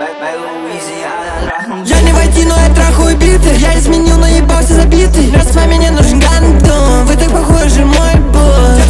Я не войти, но я трахаю биты. Я изменил, но ебался забитый. Раз с вами не нужен гандон, вы так похожи, мой бой.